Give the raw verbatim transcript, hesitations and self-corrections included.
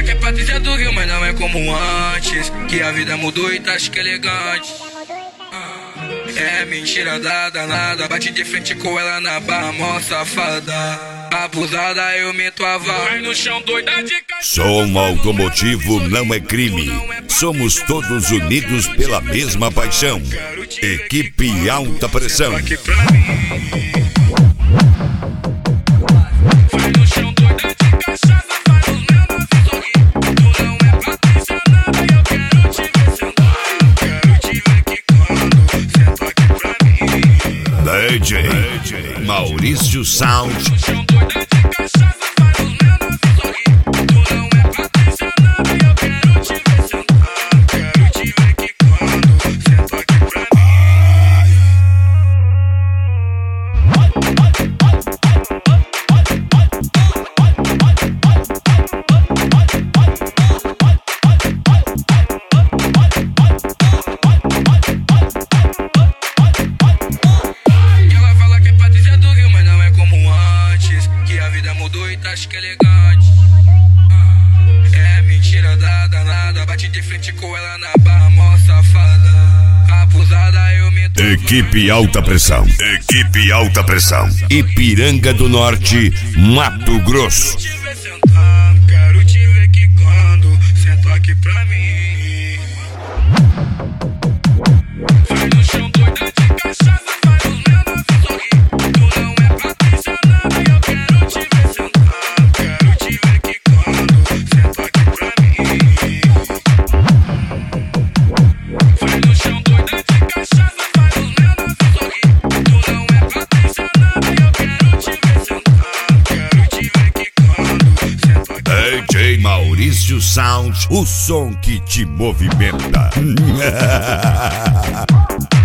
que é Patrícia do Rio, mas não é como antes. Que a vida mudou e tá acho que elegante. É mentira dada, nada. Bate de frente com ela na barra, mó safada. Abusada, eu meto a vara. Vai no chão doida de cachaça. Som automotivo não é crime. Somos todos unidos pela mesma paixão. Equipe Alta Pressão. D J Maurício Sound. Acho que é elegante. É mentira dada, nada. Bate de frente com ela na barra, mó safada. Abusada, eu meto. Equipe Alta Pressão. Equipe Alta Pressão. Ipiranga do Norte, Mato Grosso. Quero te ver sentando, quero te ver quicando. Senta aqui pra mim. Vai no chão doida de cachaça. Faz os menores sorrir. Tu não é Patrícia nada. Eu quero te ver sentando. D J Maurício Sound, o som que te movimenta.